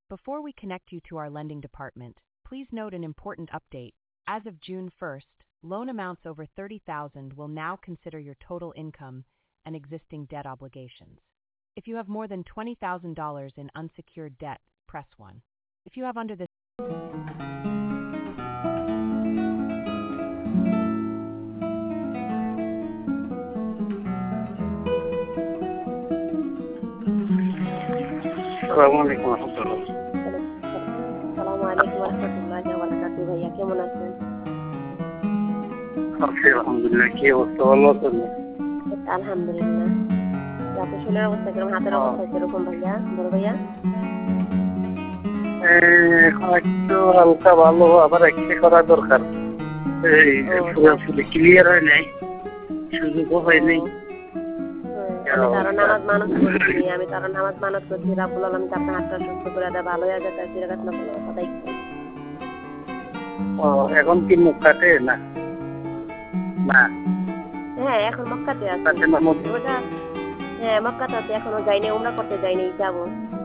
Before we connect you to our lending department, please note an important update. As of June 1st, loan amounts over $30,000 will now consider your total income and existing debt obligations. If you have more than $20,000 in unsecured debt, press 1. If you have under this আসসালামু আলাইকুম রহমতুল্লাহ। আসসালামু আলাইকুম রহমতুল্লাহি ওয়া বারাকাতুহু। ভাইয়া কেমন আছেন? আছি আলহামদুলিল্লাহ। কি অবস্থা, ভালো আছেন? আলহামদুলিল্লাহ। আপনার শরীরের অবস্থা কিরকম, হাতের অবস্থা কিরকম ভাইয়া, বড় ভাইয়া? এখন একটু হালকা ভালো, আবার এক্সরে করা দরকার। পুরোপুরি ক্লিয়ার হয় নাই, সুযোগও হয় নাই। আমি তার নামাজ মানত করছি রাব্বুল আলামিন আপনার হাতটা সুস্থ করে দেয়, ভালো হয়ে যায়, তাই ফিরে গেছে আপনার কথাই। এখন কি মুখ কাটে না? না, হ্যাঁ এখন মক্কাতে আছে। হ্যাঁ মক্কাতে আছে, এখনো যাইনি, উমরা করতে যাইনি, যাবো।